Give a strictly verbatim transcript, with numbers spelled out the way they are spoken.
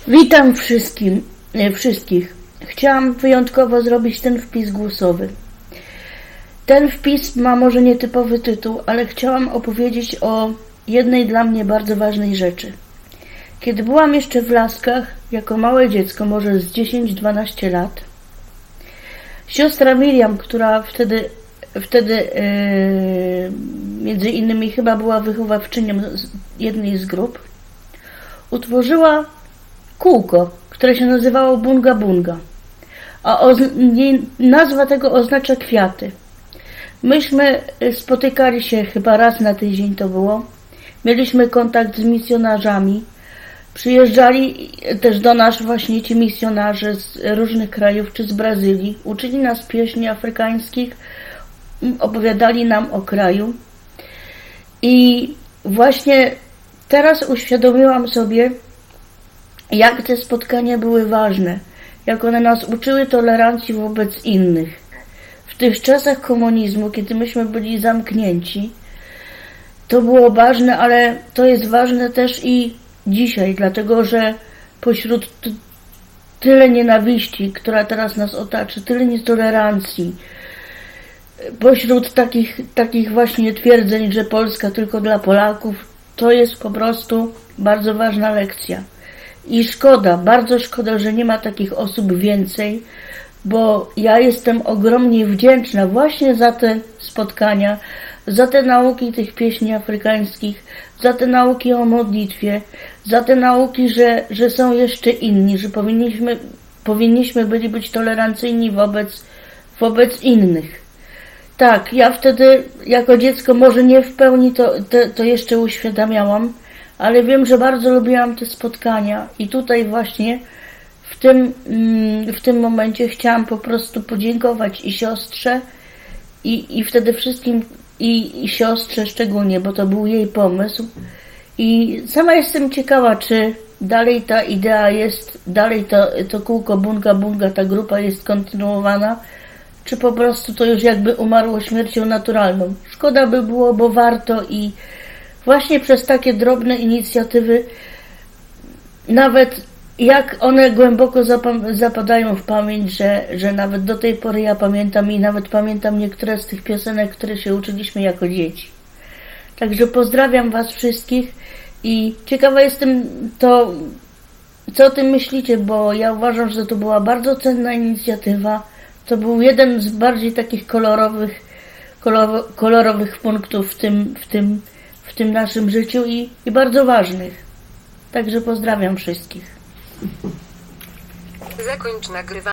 Witam wszystkim, e, wszystkich. Chciałam wyjątkowo zrobić ten wpis głosowy. Ten wpis ma może nietypowy tytuł, ale chciałam opowiedzieć o jednej dla mnie bardzo ważnej rzeczy. Kiedy byłam jeszcze w Laskach, jako małe dziecko, może z dziesięć dwanaście lat, siostra Miriam, która wtedy, wtedy yy, między innymi chyba była wychowawczynią jednej z grup, utworzyła kółko, które się nazywało Bunga Bunga, a jej nazwa tego oznacza kwiaty. Myśmy spotykali się chyba raz na tydzień, to było. Mieliśmy kontakt z misjonarzami. Przyjeżdżali też do nas właśnie ci misjonarze z różnych krajów, czy z Brazylii. Uczyli nas pieśni afrykańskich, opowiadali nam o kraju. I właśnie teraz uświadomiłam sobie, jak te spotkania były ważne, jak one nas uczyły tolerancji wobec innych. W tych czasach komunizmu, kiedy myśmy byli zamknięci, to było ważne, ale to jest ważne też i dzisiaj, dlatego że pośród tyle nienawiści, która teraz nas otacza, tyle nietolerancji, pośród takich, takich właśnie twierdzeń, że Polska tylko dla Polaków, to jest po prostu bardzo ważna lekcja. I szkoda, bardzo szkoda, że nie ma takich osób więcej, bo ja jestem ogromnie wdzięczna właśnie za te spotkania, za te nauki tych pieśni afrykańskich, za te nauki o modlitwie, za te nauki, że, że są jeszcze inni, że powinniśmy, powinniśmy byli być tolerancyjni wobec, wobec innych. Tak, ja wtedy jako dziecko może nie w pełni to, to, to jeszcze uświadamiałam, ale wiem, że bardzo lubiłam te spotkania i tutaj właśnie w tym, w tym momencie chciałam po prostu podziękować i siostrze i, i wtedy wszystkim i, i siostrze szczególnie, bo to był jej pomysł i sama jestem ciekawa, czy dalej ta idea jest, dalej to, to kółko Bunga Bunga, ta grupa jest kontynuowana, czy po prostu to już jakby umarło śmiercią naturalną. Szkoda by było, bo warto i właśnie przez takie drobne inicjatywy, nawet jak one głęboko zapadają w pamięć, że, że nawet do tej pory ja pamiętam i nawet pamiętam niektóre z tych piosenek, które się uczyliśmy jako dzieci. Także pozdrawiam Was wszystkich i ciekawa jestem to, co o tym myślicie, bo ja uważam, że to była bardzo cenna inicjatywa. To był jeden z bardziej takich kolorowych, kolor, kolorowych punktów w tym, w tym, w tym naszym życiu i, i bardzo ważnych. Także pozdrawiam wszystkich. Zakończ nagrywanie.